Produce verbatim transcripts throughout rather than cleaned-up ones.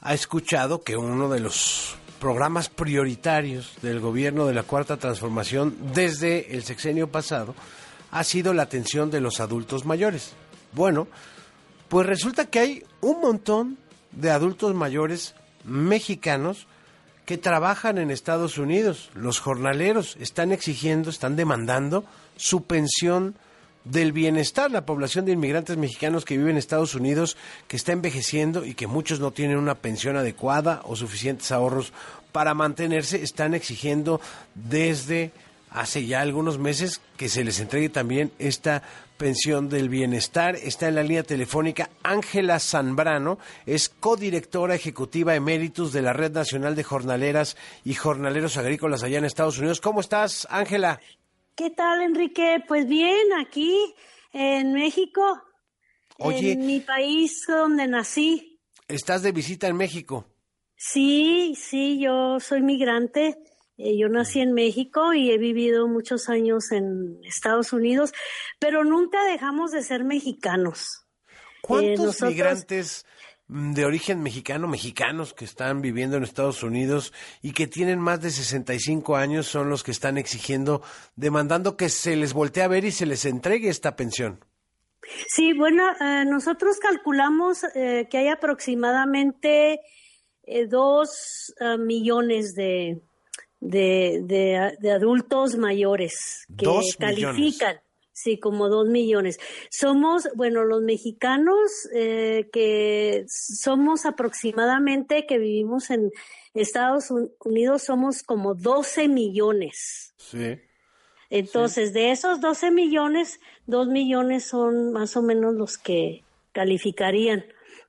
ha escuchado que uno de los programas prioritarios del gobierno de la Cuarta Transformación desde el sexenio pasado ha sido la atención de los adultos mayores. Bueno, pues resulta que hay un montón de adultos mayores mexicanos que trabajan en Estados Unidos. Los jornaleros están exigiendo, están demandando su pensión del bienestar. La población de inmigrantes mexicanos que viven en Estados Unidos, que está envejeciendo y que muchos no tienen una pensión adecuada o suficientes ahorros para mantenerse, están exigiendo desde hace ya algunos meses que se les entregue también esta pensión del bienestar. Está en la línea telefónica Ángela Zambrano, es codirectora ejecutiva eméritus de la Red Nacional de Jornaleras y Jornaleros Agrícolas allá en Estados Unidos. ¿Cómo estás, Ángela? ¿Qué tal, Enrique? Pues bien, aquí en México, Oye, en mi país donde nací. ¿Estás de visita en México? Sí, sí, yo soy migrante. Eh, yo nací en México y he vivido muchos años en Estados Unidos, pero nunca dejamos de ser mexicanos. ¿Cuántos Eh, nosotros... migrantes de origen mexicano, mexicanos que están viviendo en Estados Unidos y que tienen más de sesenta y cinco años son los que están exigiendo, demandando que se les voltee a ver y se les entregue esta pensión? Sí, bueno, eh, nosotros calculamos eh, que hay aproximadamente eh, dos uh, millones de, de, de, de adultos mayores que ¿Dos califican. millones? Sí, como dos millones. Somos, bueno, los mexicanos eh, que somos aproximadamente, que vivimos en Estados Unidos, somos como doce millones. Sí. Entonces, sí, de esos doce millones, dos millones son más o menos los que calificarían.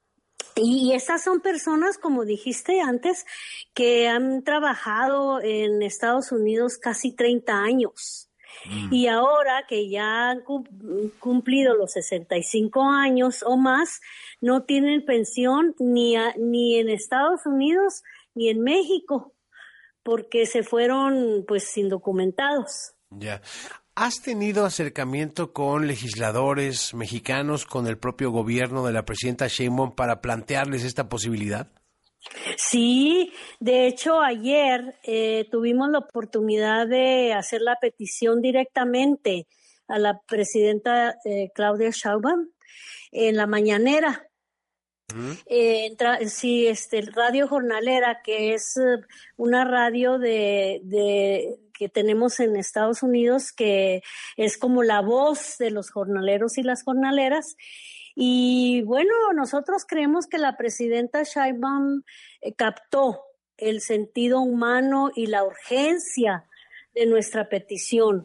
Y estas son personas, como dijiste antes, que han trabajado en Estados Unidos casi treinta años. Mm. Y ahora que ya han cumplido los sesenta y cinco años o más, no tienen pensión ni, a, ni en Estados Unidos ni en México, porque se fueron pues indocumentados. Ya. ¿Has tenido acercamiento con legisladores mexicanos, con el propio gobierno de la presidenta Sheinbaum para plantearles esta posibilidad? Sí, de hecho ayer eh, tuvimos la oportunidad de hacer la petición directamente a la presidenta eh, Claudia Sheinbaum en la mañanera. ¿Mm? Eh, tra- sí, este, Radio Jornalera, que es uh, una radio de, de que tenemos en Estados Unidos, que es como la voz de los jornaleros y las jornaleras. Y bueno, nosotros creemos que la presidenta Sheinbaum eh, captó el sentido humano y la urgencia de nuestra petición.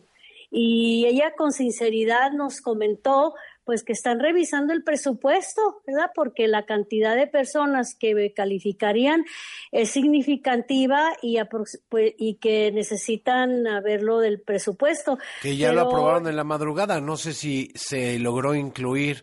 Y ella con sinceridad nos comentó pues que están revisando el presupuesto, ¿verdad? Porque la cantidad de personas que calificarían es significativa y, aprox- pues, y que necesitan verlo del presupuesto. Que ya Pero... lo aprobaron en la madrugada. No sé si se logró incluir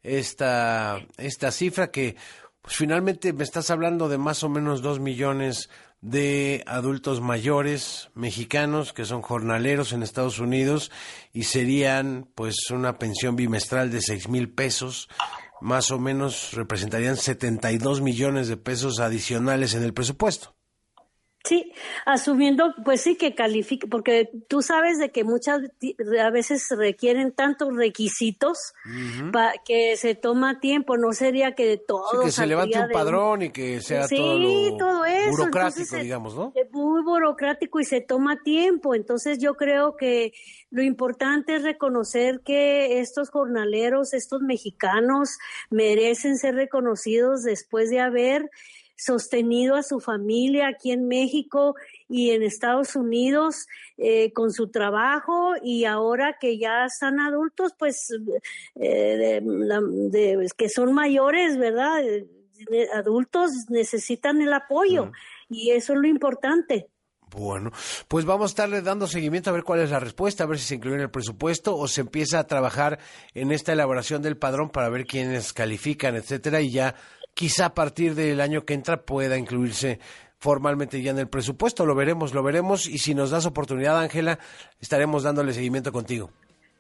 esta, esta cifra que pues finalmente me estás hablando de más o menos dos millones de adultos mayores mexicanos que son jornaleros en Estados Unidos y serían pues una pensión bimestral de seis mil pesos, más o menos representarían setenta y dos millones de pesos adicionales en el presupuesto. Sí, asumiendo, pues sí, que califique, porque tú sabes de que muchas a veces requieren tantos requisitos uh-huh. pa, que se toma tiempo, no sería que de todo. Sí, que se levante un padrón y que sea sí, todo, lo todo eso. burocrático, Entonces, digamos, ¿no? Es muy burocrático y se toma tiempo, entonces yo creo que lo importante es reconocer que estos jornaleros, estos mexicanos, merecen ser reconocidos después de haber sostenido a su familia aquí en México y en Estados Unidos eh, con su trabajo, y ahora que ya están adultos, pues eh, de, de, que son mayores, ¿verdad? De, adultos necesitan el apoyo uh-huh. y eso es lo importante. Bueno, pues vamos a estarle dando seguimiento a ver cuál es la respuesta, a ver si se incluye en el presupuesto o se empieza a trabajar en esta elaboración del padrón para ver quiénes califican, etcétera, y ya quizá a partir del año que entra pueda incluirse formalmente ya en el presupuesto. Lo veremos, lo veremos, y si nos das oportunidad, Ángela, estaremos dándole seguimiento contigo.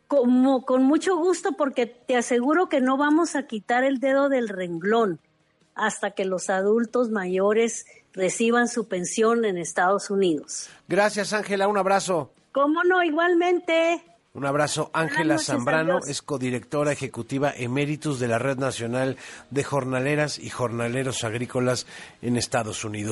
Como, con mucho gusto, porque te aseguro que no vamos a quitar el dedo del renglón. hasta que los adultos mayores reciban su pensión en Estados Unidos. Gracias, Ángela, un abrazo. ¿Cómo no? Igualmente. Un abrazo. Ángela Zambrano es codirectora ejecutiva eméritus de la Red Nacional de Jornaleras y Jornaleros Agrícolas en Estados Unidos.